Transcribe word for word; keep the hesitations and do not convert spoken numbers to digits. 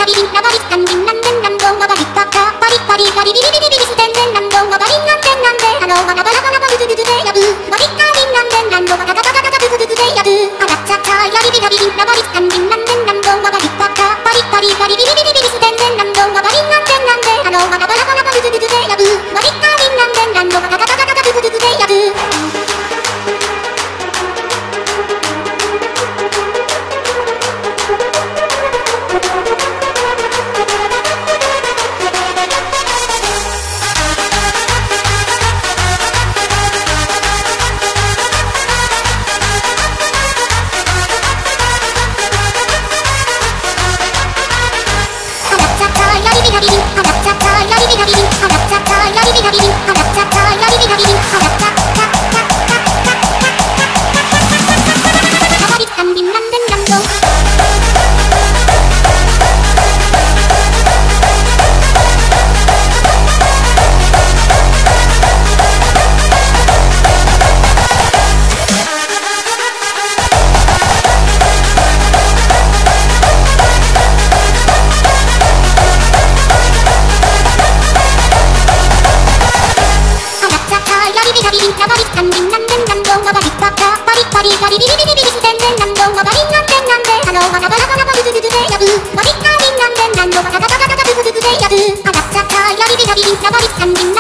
ラビリラバリスタンビンなんでんなんどんがバリッタッタパリッパリガリビリビリビリステンデンなんどんがバリンなんでんなんでハローバラバラバラバルドゥドゥドゥでやぶバリッタリンなんでんなんどがガガガガガガドゥドゥドゥでやぶあらっちゃっちゃやリビラビリラバリスタンビンなんでんなんどんがバリッタッタパリッパリガリビリビリビリステンデンなんどんがバリンなんでんなんでハローバラバラバラバルドゥドゥドゥでやぶバリッタリンなんでんなんどがガガガガガガドゥドゥドゥでやぶパリガリビリビリビリステンデンなんどんがバリンなんでんなんでハローバラバラバラバルドゥドゥドゥでやぶバリッタリンなんでんなんどがガガガガガガドゥドゥドゥでやぶあらっちゃっちゃやリビラビリラバリスタンビン